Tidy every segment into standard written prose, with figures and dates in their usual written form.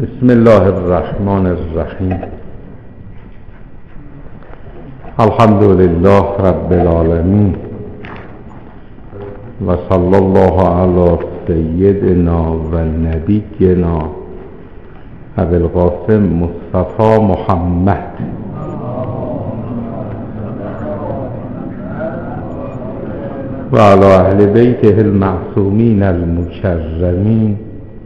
بسم الله الرحمن الرحیم. الحمد لله رب العالمین و صلی الله علی سیدنا و نبینا ابی القاسم مصطفی محمد و علی اهل بیته المعصومین المکرمین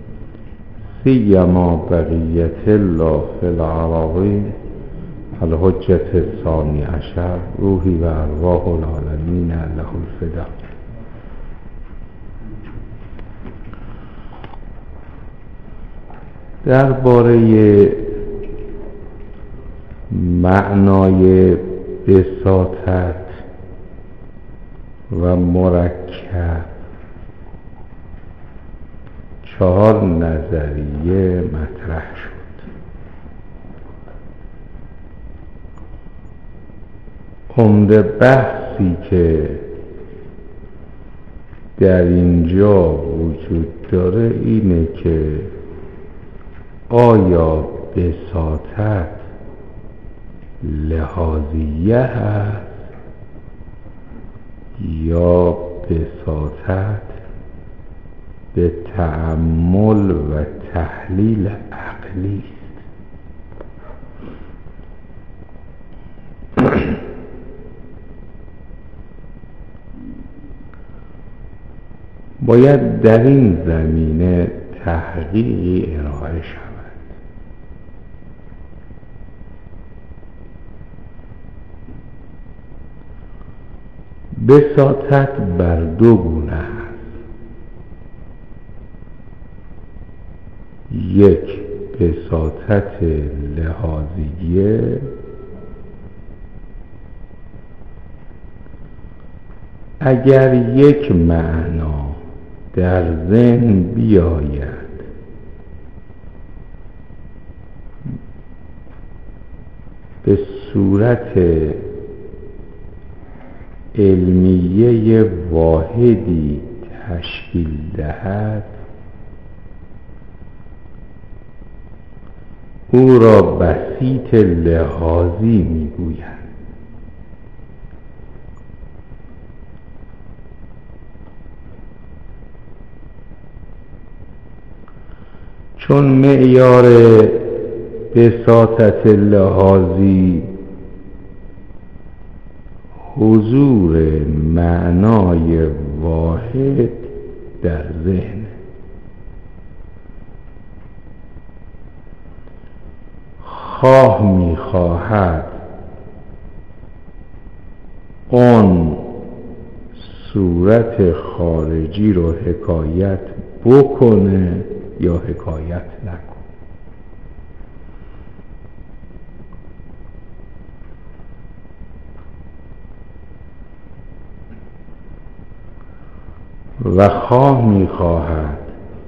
سیما بقیت الله فی العراقین الحجة الثانی عشر روحی و ارواح العالمین له الفدا. درباره معنای بساطت و مرکب 4 نظریه مطرح شد. عمده بحثی که در اینجا وجود داره اینه که آیا بساطت لحاظیه هست یا بساطت به تأمل و تحلیل عقلی است؟ باید در این زمینه تحقیقی ارائه شود. بساطت بر 2 گونه است. یک بساطت لحاظیه، اگر یک معنا در ذهن بیاید به صورت علمیه واحدی تشکیل دهد، او را بسیط لحاظی میگویند. چون معیار بساطت لحاظی حضور معنای واحد در ذهن، خواه میخواهد آن صورت خارجی رو حکایت بکنه یا حکایت نکنه. و خواه میخواهد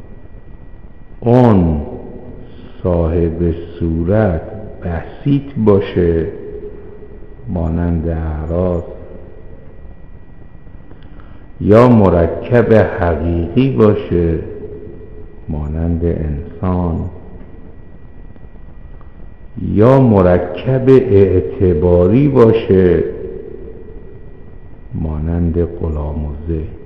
آن صاحب صورت بسیط باشه مانند اعراض، یا مرکب حقیقی باشه مانند انسان، یا مرکب اعتباری باشه مانند غلام و زید.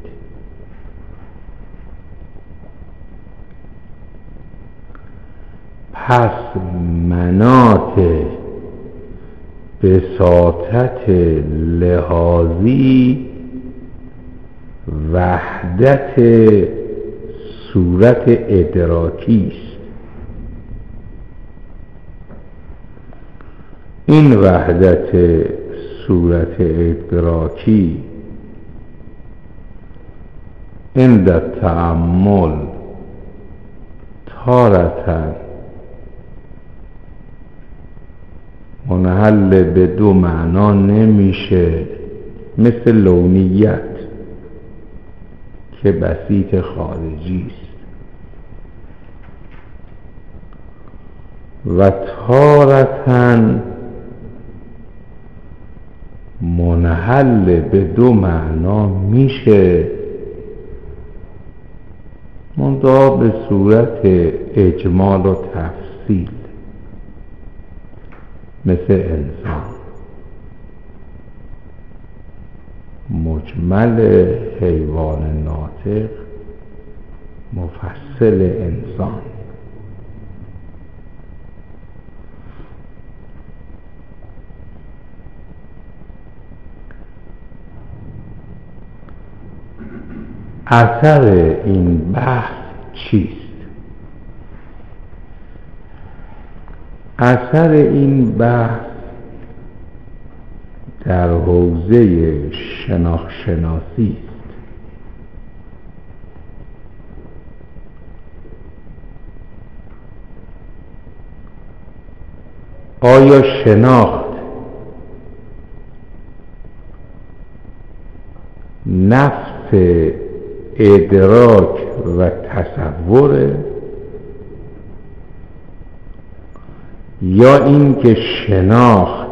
پس مناط بساطت لحاظی وحدت صورت ادراکی است. این وحدت صورت ادراکی عند التأمل تارةً منحل به 2 معنا نمیشه، مثل لونیت که بسیط خارجی است، و تارةً منحل به 2 معنا میشه، منتها به صورت اجمال و تفصیل. تفصیل، مثل انسان. مجمل حیوان ناطق، مفصل انسان. اثر این بحث چیست؟ اثر این بحث در حوزه شناختی است. آیا شناخت نفس ادراک و تصوره، یا اینکه شناخت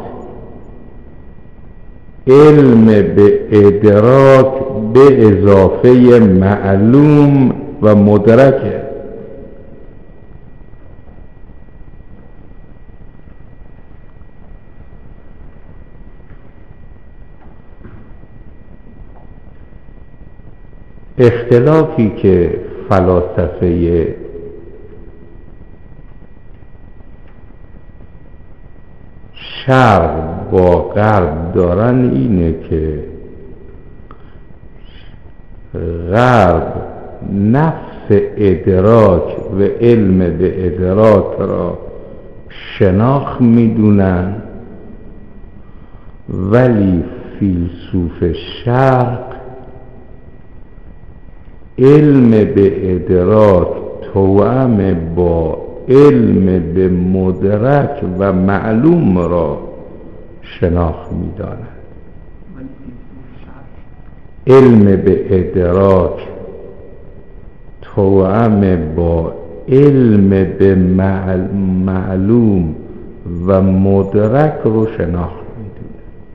علم به ادراک به اضافه معلوم و مدرکه؟ اختلافی که فلاسفه شرق با غرب دارن اینه که غرب نفس ادراک و علم به ادراک را شناخت میدونن، ولی فیلسوف شرق علم به ادراک توأم با علم به مدرک و معلوم را شناخت می‌داند. علم به ادراک توأم با علم به معلوم و مدرک رو شناخت می‌دونه.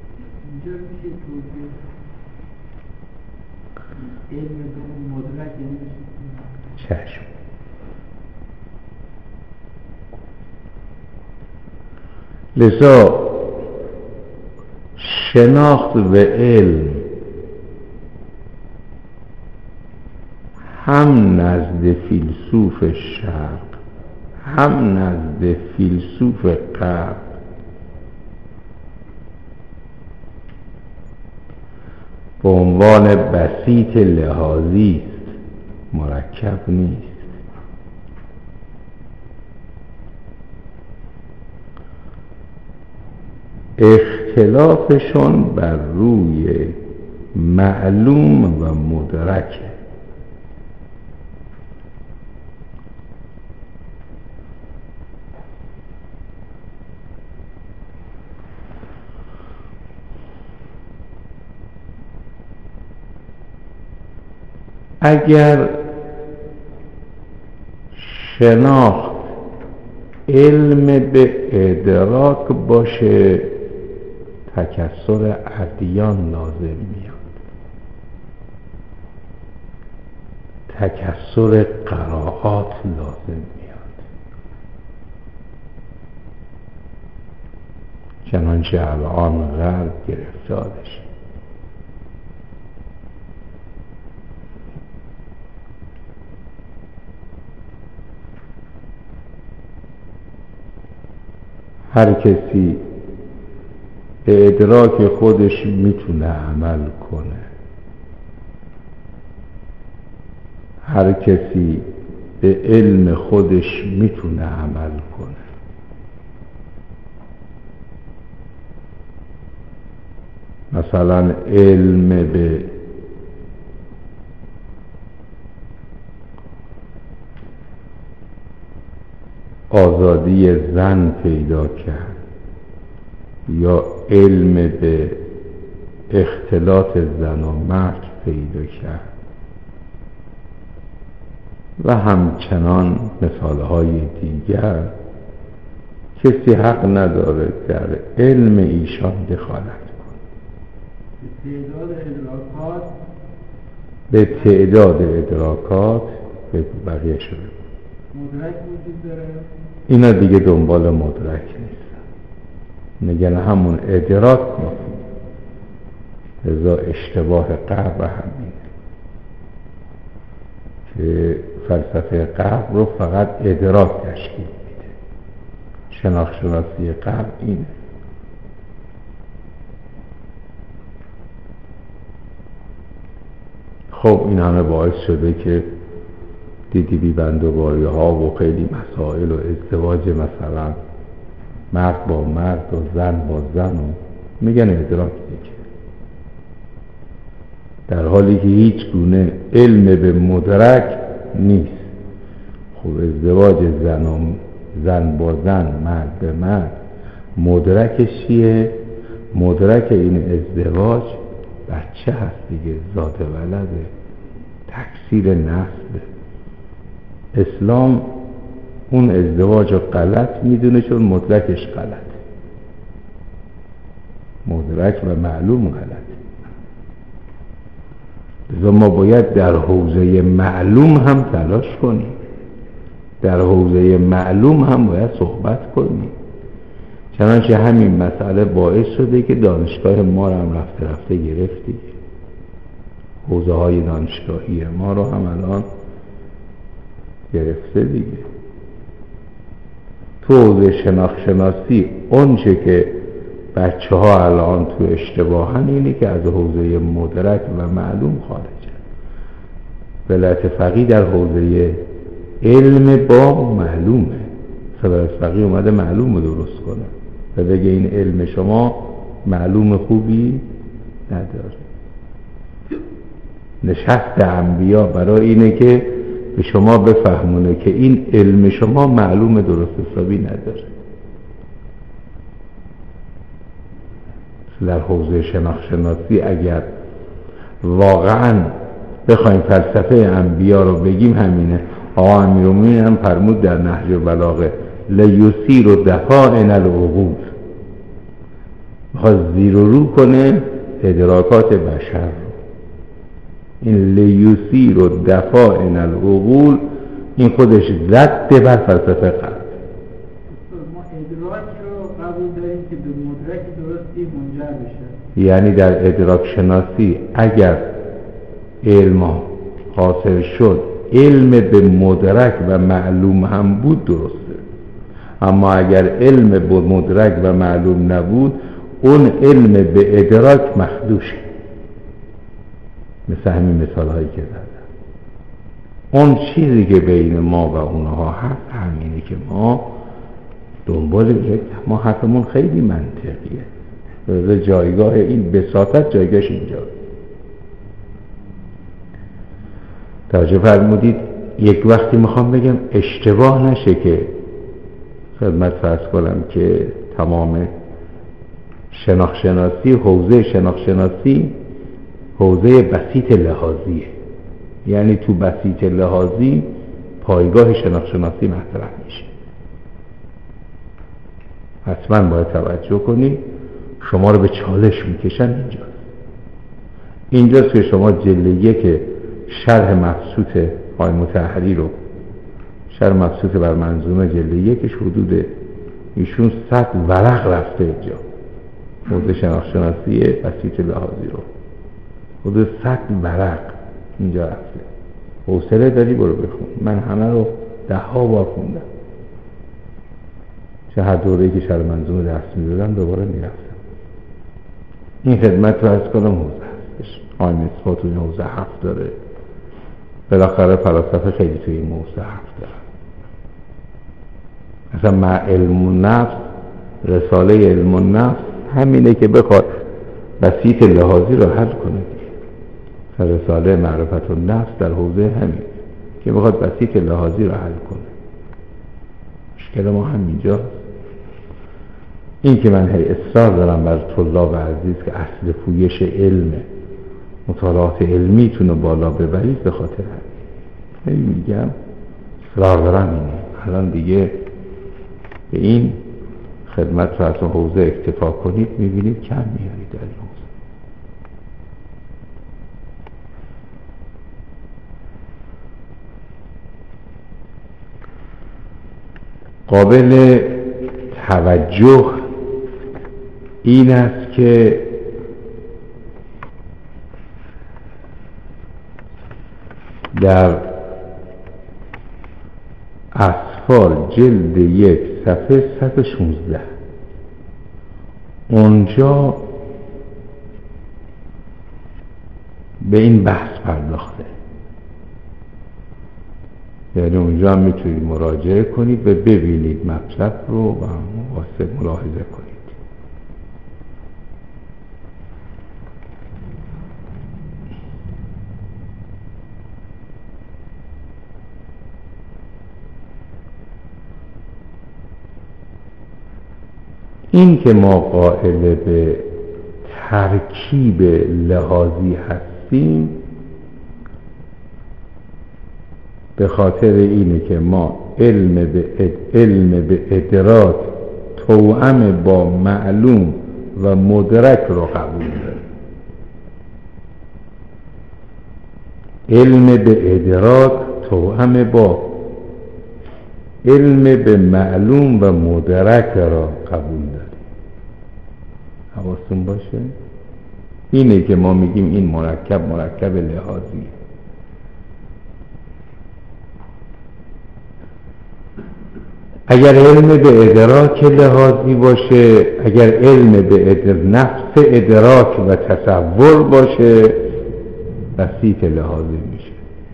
چشم. لذا شناخت و علم هم نزد فیلسوف شرق هم نزد فیلسوف غرب به عنوان بسیط لحاظی است، مرکب نیست. اختلافشون بر روی معلوم و مدرکه. اگر شناخت علم به ادراک باشه، تکثر ادیان لازم میاد، تکثر قرائات لازم میاد، چنانچه الان غرب گرفتارشه. هر کسی به ادراک خودش میتونه عمل کنه، هر کسی به علم خودش میتونه عمل کنه. مثلا علم به آزادی زن پیدا کرد، یا علم به اختلاط زن و مرد پیدا کرد، و همچنان مثالهای دیگر. کسی حق نداره در علم ایشان دخالت کنه. به تعداد ادراکات به بقیه شده. مدرک وجود داره؟ اینا دیگه دنبال مدرک نیستن، میگن همون ادراک مفهوم. لذا اشتباه غرب همینه که فلسفه غرب رو فقط ادراک تشکیل میده. شناختی غرب اینه. خب این همه باعث شده که دیدی بیبندوباری ها و خیلی مسائل و ازدواج مثلا مرد با مرد و زن با زن و میگن ادراک دیگه، در حالی که هیچ گونه علم به مدرک نیست. خب ازدواج زن با زن، مرد به مرد، مدرکش چیه؟ مدرک این ازدواج بچه هست دیگه، ذات ولده، تکثیر نسله. اسلام اون ازدواج رو غلط میدونه چون مدرکش غلط، مدرک و معلوم غلط. لذا ما باید در حوزه معلوم هم تلاش کنیم، در حوزه معلوم هم باید صحبت کنیم. چنانچه همین مسئله باعث شده که دانشگاه ما رو هم رفته رفته گرفتی، حوزه های دانشگاهی ما رو هم الان گرفته دیگه. تو حوزه شناختی اون چه که بچه ها الان تو اشتباهن اینه که از حوزه مدرک و معلوم خارجن. ولایت فقیه در حوزه علم با معلومه. ولایت فقیه اومده معلوم رو درست کنه و بگه این علم شما معلوم خوبی نداره. نشست انبیا برای اینه که به شما بفهمونه که این علم شما معلوم درست حسابی نداره. در حوزه شناختی اگر واقعا بخوایم فلسفه انبیا رو بگیم همینه. آقا امیرالمومنین هم فرمود در نهج البلاغه لیسیر و دفائن العقول، میخواد زیر و رو کنه ادراکات بشر. این لیسیر و دفائن العقول این خودش ضد بر فلسفه غرب. ما ادراک رو قبول داریم که به مدرک درستی منجر بشه. یعنی در ادراک شناسی اگر علم حاصل شد، علم به مدرک و معلوم هم بود درسته. اما اگر علم به مدرک و معلوم نبود، اون علم به ادراک مخدوشه. مثل همین مثال هایی که زدم. اون چیزی که بین ما و اونها هست همینه که ما دنبال ما حرفمون خیلی منطقیه. جایگاه این بساطت جایگاهش اینجا. توجه فرمودید؟ یک وقتی میخوام بگم اشتباه نشه که خدمت فرض کنم که تمام شناختی، حوزه شناختی حوزه بسیط لحاظیه. یعنی تو بسیط لحاظی پایگاه شناختی مطرح میشه. حتما باید توجه کنید. شما رو به چالش میکشن اینجاست که شما جلد یک شرح مبسوط آقای مطهری رو، شرح مبسوط بر منظومه جلد یکش حدود ایشون 100 ورق رفته اینجا، حوزه شناختی بسیط لحاظی رو حدود 100 ورق اینجا رفته. حوصله داری برو بخون. من همه رو 10 بار خوندم. چه هر دوره‌ای که شرح منظومه درس میدادم دوباره میرفتم. این خدمت رو از کنم حوزه هستش. آقای مصباح تو این حوزه 7 داره. بالاخره فلاسفه خیلی توی این موضوع حرف دارن. مثلا علم النفس، رساله علم النفس همینه که بخواد بسیط لحاظی رو حل کنه. رساله معرفت النفس در حوزه همین که بخواد بسیط لحاظی رو حل کنه. مشکل ما همینجاست. این که من هی اصرار دارم بر طلاب عزیز که اصل پویش علم، مطالعات علمیتون رو بالا ببرید، به خاطر همین میگم اصرار دارم اینه. الان دیگه به این خدمت رو از حوزه اکتفا کنید، میبینید کم میارید در این حوزه. قابل توجه این است که در اصفار جلد 1 صفحه 116 اونجا به این بحث پرداخته، یعنی اونجا هم میتونید مراجعه کنید و ببینید مطلب رو و واسه ملاحظه کنید. این که ما قائل به ترکیب لحاظی هستیم به خاطر اینه که ما علم به ادراک توأم با معلوم و مدرک رو قبول داریم. علم به ادراک توأم با علم به معلوم و مدرک را قبول داریم. حواستون باشه اینه که ما میگیم این مرکب لحاظی. اگر علم به ادراک لحاظی باشه، اگر علم به نفس ادراک و تصور باشه، بسیط لحاظی میشه.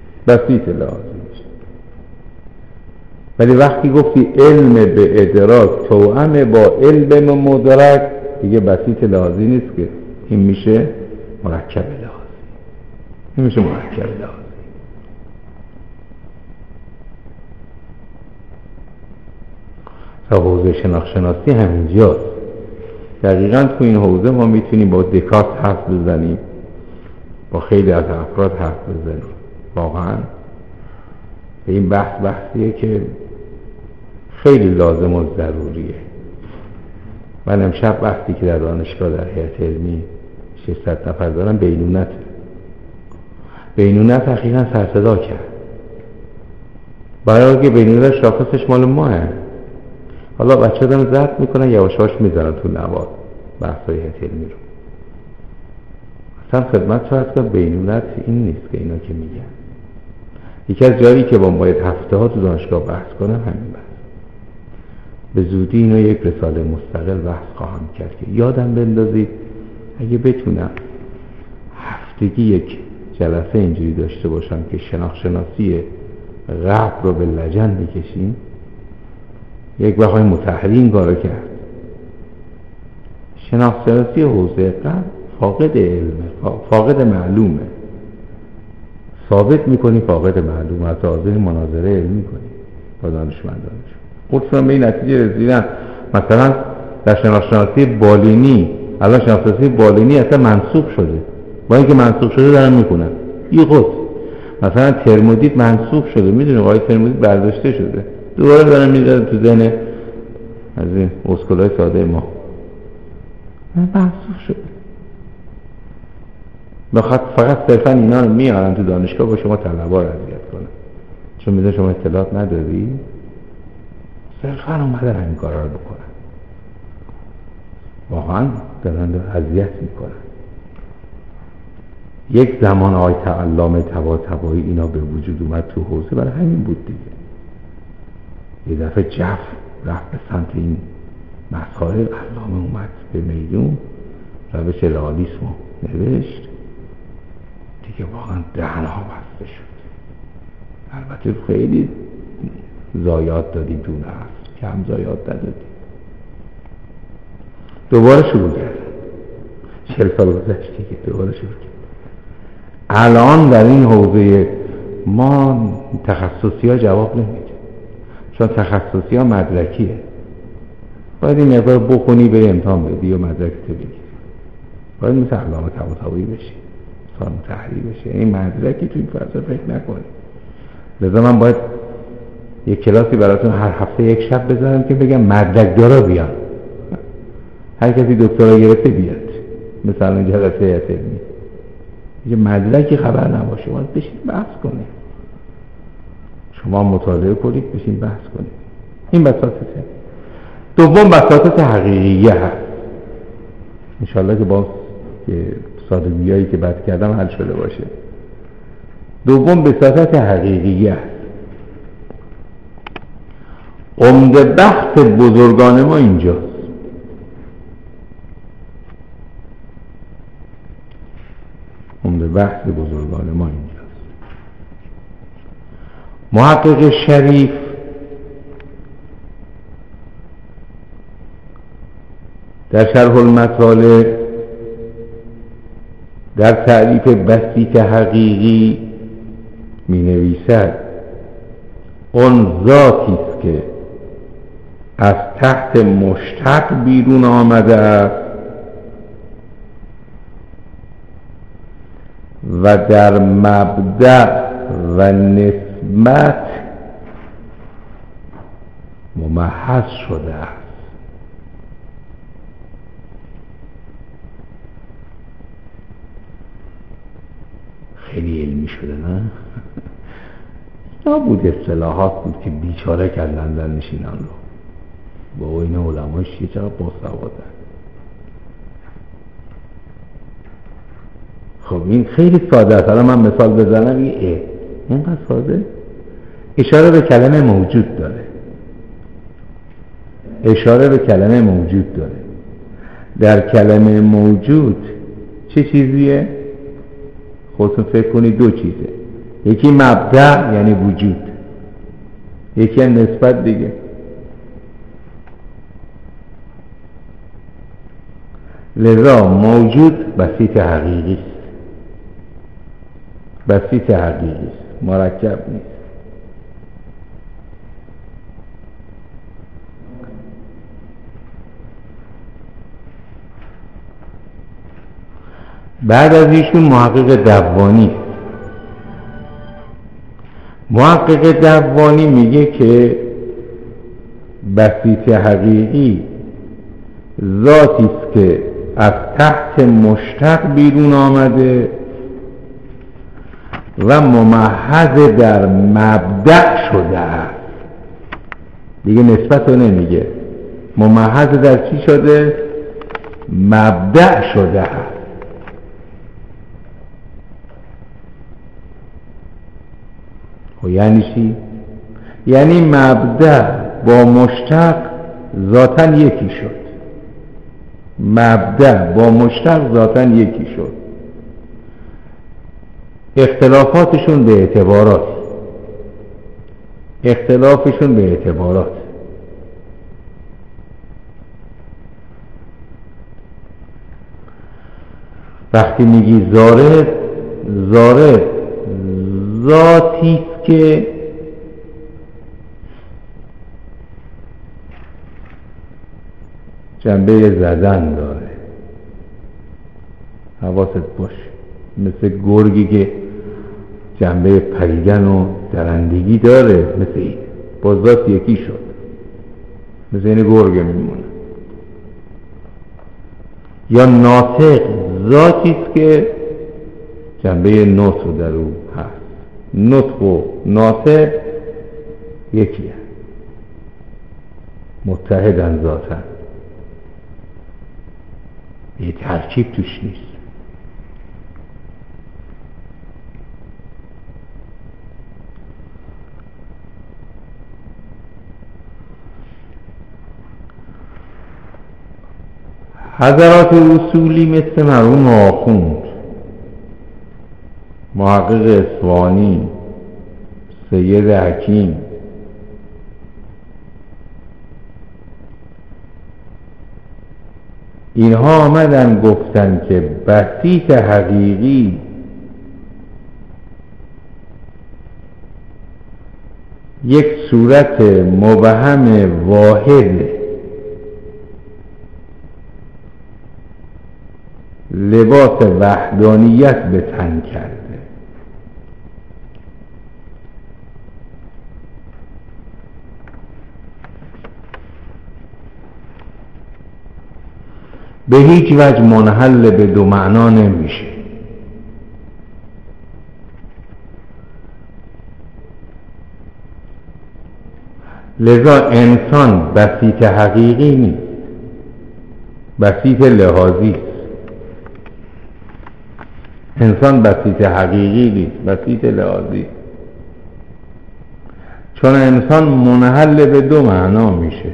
ولی وقتی گفتی علم به ادراک توأم با علم مدرک، دیگه بسیط لحاظی نیست که، این میشه مرکب لحاظی. تا حوزه شناختی همینجاست. دقیقاً تو این حوزه ما میتونیم با دکارت حرف بزنیم، با خیلی از افراد حرف بزنیم. واقعاً به این بحثیه که خیلی لازم و ضروریه. من امشب وقتی که در دانشگاه در هیئت علمی 600 نفر دارم، بینونت اخیراً سرصدا کرد، برای که بینونت شاخصش مال ماه. حالا بچه دارم زرد میکنن، یواشاش میزنن تو نواد بحثای هیئت علمی رو. اصلا خدمت شاید که بینونت این نیست که اینا که میگن. یکی از جایی که باید هفته ها تو دانشگاه بحث کنم همین بحث. به زودی اینو یک رساله مستقل بحث خواهم کرد که یادم بندازید اگه بتونم هفتگی یک جلسه اینجوری داشته باشم که شناختی غرب رو به لجن بکشیم. یک وقای متحری این کارو کرد. شناختی حوزه غرب فاقد علمه، فاقد معلومه. ثابت میکنی فاقد معلومه، از حاضر مناظره علمی کنی با دانشمندانش. خودشون به این نتیجه رسیدن. مثلا در شناختی بالینی، الان شناختی بالینی اصلا منسوخ شده، با اینکه منسوخ شده دارن میکنن. مثلا ترمودیت منسوخ شده، میدونی آقای ترمودیت برداشته شده، دوباره دارن میذارن تو ذهن از این اسکولای ساده ما. منسوخ شده. بخاطر فقط صرفا اینا رو میارن تو دانشگاه با شما طلبا رو اذیت کنن، چون میدونن شما اطلاعات نداری، صرفا اومدن همین کارا رو بکنن. واقعا دارن اذیت میکنن. یک زمان آقای علامه طباطبایی اینا به وجود اومد تو حوزه، برای همین بود دیگه. یه دفعه جف رفت به سمت این مسائل، علامه اومد به میدون، روش رئالیسم رو نوشت دیگه. واقعا دهنها بسته شد. البته خیلی ضایعات دادیم تو نفس، کم ضایعات ندادیم. دوباره شروع کرد. 40 سال گذشت دیگه، دوباره شروع کرد. الان در این حوزه ما تخصصی ها جواب نمیده، چون تخصصی ها مدرکیه. باید این مقدار بخونی به امتحان بدی و مدرک تو بگیری. باید مثل علامه طباطبایی بشی، سال متحری بشی. این مدرکی تو این فضا فکر نکنی. لذا من باید یک کلاسی براتون هر هفته یک شب بذارم که بگم مدرک دارا بیان، هر کسی دکترا گرفته بیاد، مثلا جلسه هیئت علمی. یه مدرکی خبر نباشه، باید بشین بحث کنید. شما مطالعه کنید، بشین بحث کنید. این بساطته. دوم بساطت حقیقیه هست. انشالله که با سادگیایی که بعد کردم حل شده باشه. دوم بساطت حقیقیه هست. عمده بحث بزرگان ما اینجاست. عمده بحث بزرگان ما اینجاست. محقق شریف در شرح المطالب در تعریف بسیط حقیقی می نویسد اون ذاتی است که از تحت مشتق بیرون آمده است و در مبدأ و نسبت ممحض شده است. خیلی علمی شده نه؟ نبود اصطلاحات بود که بیچاره کردن در نشینان رو. با این علماش یه چقدر باسوادن. خب این خیلی ساده است. الان من مثال بزنم اینقدر ساده. اشاره به کلمه موجود داره. اشاره به کلمه موجود داره. در کلمه موجود چه چیزیه؟ خودتون فکر کنید دو چیزه. یکی مبدأ یعنی وجود، یکی نسبت دیگه. لذا موجود بسیط حقیقی است. بسیط حقیقی است، مرکب نیست. بعد از ایشون محقق دوانی. محقق دوانی میگه که بسیط حقیقی ذاتی است که از تحت مشتق بیرون آمده و ممحض در مبدأ شده است. دیگه نسبت رو نمیگه. ممحض در چی شده؟ مبدأ شده است. و یعنی چی؟ یعنی مبدأ با مشتق ذاتاً یکی شد. مبدأ با مشتق ذاتاً یکی شد. اختلافاتشون به اعتبارات. اختلافشون به اعتبارات. وقتی میگی زارد، زارد ذاتی است که جنبه زدن داره. حواست باش. مثل گرگی که جنبه پریدن و درندگی داره، مثل این با ذات یکی شد. مثل این گرگ میمونه. یا ناطق ذاتی است که جنبه نطق در او هست. نطق و ناطق یکی هست. متحدن ذاتاً. یه ترکیب توش نیست. حضرات اصولی مثل مرحوم آخوند، محقق اصفهانی، سید حکیم، اینها آمدن گفتن که بسیط حقیقی یک صورت مبهم واحد لباس وحدانیت به تن کرده. به هیچ وجه منحل به دو معنا نمیشه. لذا انسان بسیط حقیقی نیست، بسیط لحاظی است. انسان بسیط حقیقی نیست، بسیط لحاظی. چون انسان منحل به دو معنا میشه،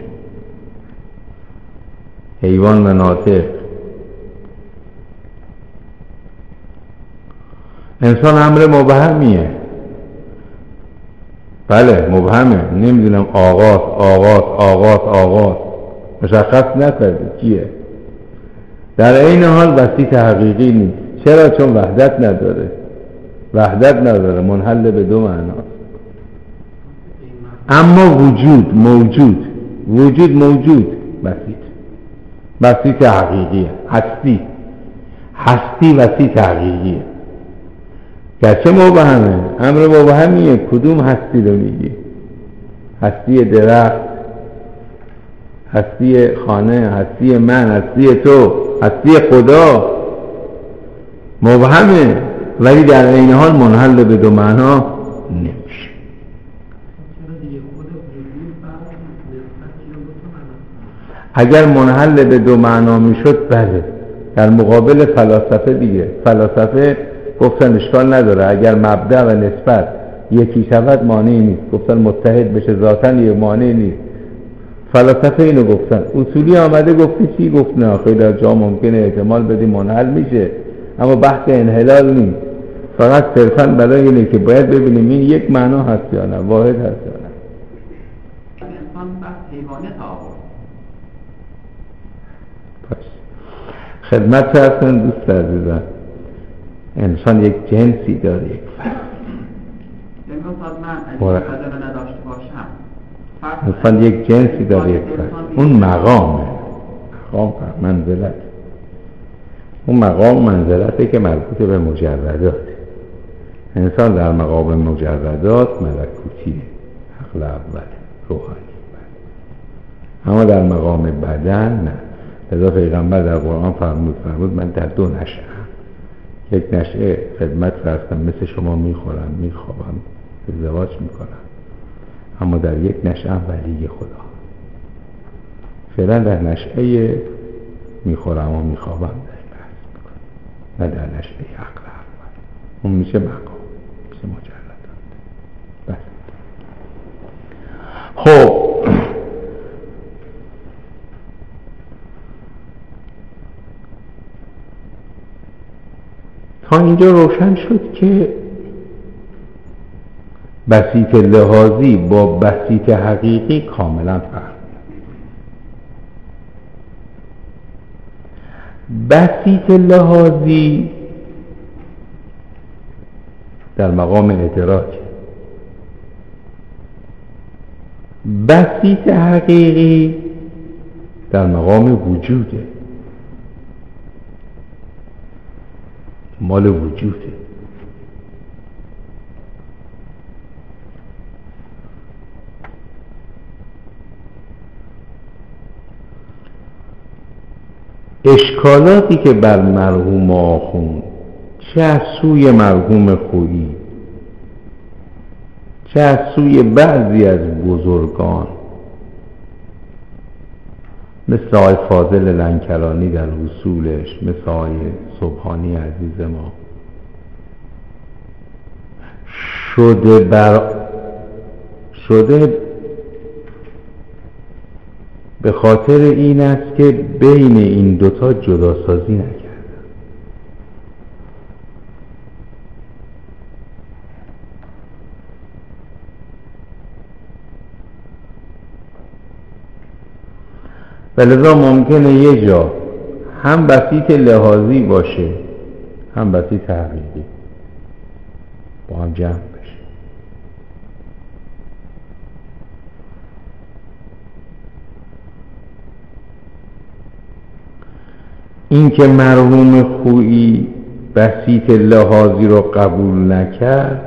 حیوان و ناطق. انسان امر مبهمیه، بله مبهمه، نمیدونم آغاز مشخص نکرده کیه. در این حال بسیط حقیقی نیست. چرا؟ چون وحدت نداره، منحل به دو معناست. اما وجود موجود بسیط حقیقیه. هستی بسیط حقیقیه، گرچه مبهمه، امر مبهمیه. کدوم هستی رو میگی؟ هستی درخت، هستی خانه، هستی من، هستی تو، هستی خدا. مبهمه ولی در این حال منحل به دو معنا نمیشه. اگر منحل به دو معنا میشد بله، در مقابل فلاسفه دیگه، فلاسفه گفتن اشکال نداره اگر مبدأ و نسبت یکی شود مانعی نیست. گفتن متحد بشه ذاتاً یه مانعی نیست. فلاسفه اینو گفتن. اصولی آمده گفته چی؟ گفت نه، خیلی از جا ممکنه احتمال بدی منحل میشه، اما بحث انحلال نیست. فقط صرفاً برای اینه که باید ببینیم این یک معنا هست یا نه، واحد هست یا نه. انسان بحث حیوانه آورد. خدمت هستن دوست عزیزان، انسان یک جنسی داره، یک فرد. انسان یک جنسی داره، یک فرد. اون مقامه، منزلت. اون مقام منزلته که مربوط به مجرداته. انسان در مقام مجردات ملکوتیه، عقل اول، روحانی. اما در مقام بدن نه. لذا پیغمبر در قرآن فرمود من در دو نشأه، یک نشأه خدمت فرستم، مثل شما میخورم میخوابم ازدواج میکنم، اما در یک نشأه ولی خدا. فعلا در نشأه میخورم و میخوابم در بحث میکنم، نه در نشأه عقل اول. اون میشه مقام، میشه مجردات. بس. خب تا اینجا روشن شد که بسیط لحاظی با بسیط حقیقی کاملا فرق. بسیط لحاظی در مقام ادراک، بسیط حقیقی در مقام وجوده، مال وجوده. اشکالاتی که بر مرحوم آخوند، چه از سوی مرحوم خویی، چه از سوی بعضی از بزرگان مثل آقای فاضل لنکرانی در اصولش، مثل آقای سبحانی عزیز ما، شده به خاطر این است که بین این دوتا جداسازی نکردن. ولذا ممکنه یه جا هم بسیط لحاظی باشه هم بسیط حقیقی با هم جمع بشه. این که مرحوم خویی بسیط لحاظی رو قبول نکرد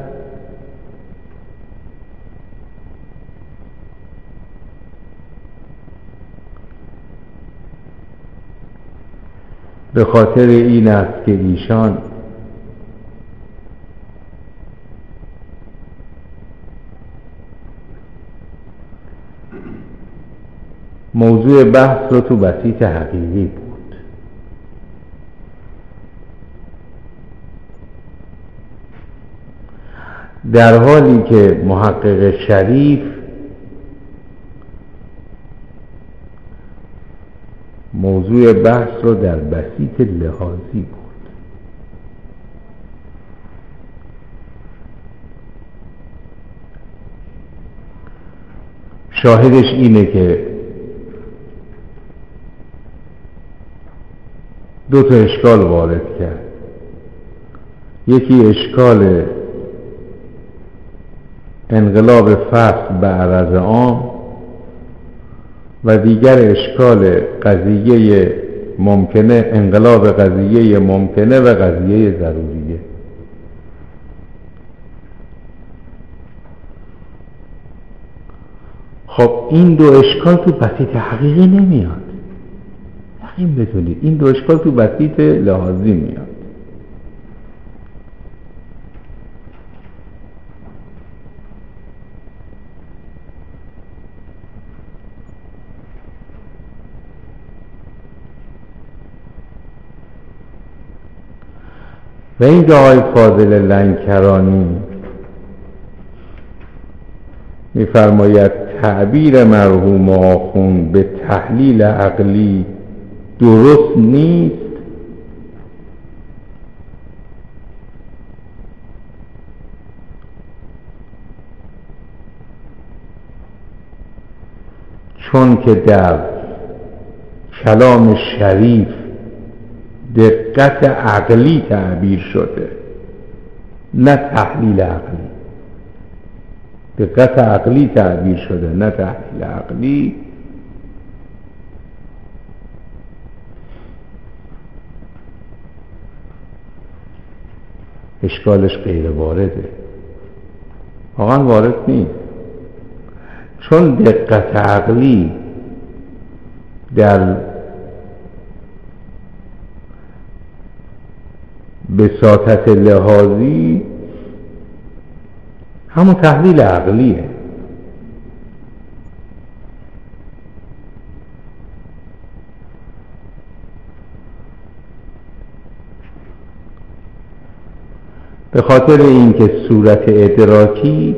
به خاطر این است که ایشان موضوع بحث رو تو بسیط حقیقی بود. در حالی که محقق شریف موضوع بحث رو در بسیط لحاظی بود. شاهدش اینه که دو تا اشکال وارد کرد. یکی اشکال انقلاب فصل به عرض عام و دیگر اشکال قضیه ممکنه، انقلاب قضیه ممکنه و قضیه ضروریه. خب این دو اشکال تو بسیط حقیقی نمیاد. یقین بدونید این دو اشکال تو بسیط لحاظی میاد. و این که آقای فاضل لنکرانی می‌فرماید تعبیر مرحوم آخوند به تحلیل عقلی درست نیست، چون که در کلام شریف دقت عقلی تعبیر شده، نه تحلیل عقلی. دقت عقلی تعبیر شده، نه تحلیل عقلی. اشکالش غیر وارده، واقعا وارد نیست. چون دقت عقلی در بساطت لحاظی همون تحلیل عقلیه. به خاطر اینکه صورت ادراکی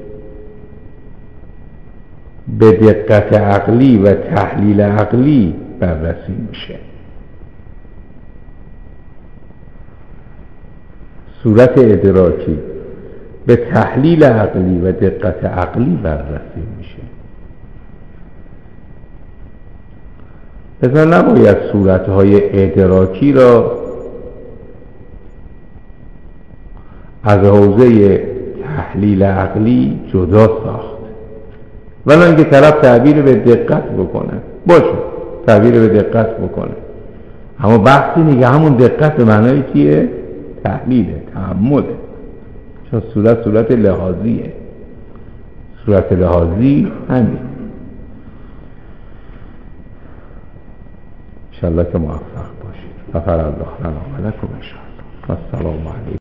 به دقت عقلی و تحلیل عقلی بررسی میشه. صورت ادراکی به تحلیل عقلی و دقت عقلی بررسی میشه. لذا نباید صورتهای ادراکی را از حوزه تحلیل عقلی جدا ساخت. ولی اینکه طرف تعبیر به دقت بکنه، باشه تعبیر به دقت بکنه، اما بحثی نیگه همون دقت به معنای چیه؟ تحلیله، تأمله. چون صورت لحاظیه. صورت لحاظی همین. انشاءالله که موفق باشید. غفر الله لنا و لکم انشاءالله. السلام علیکم.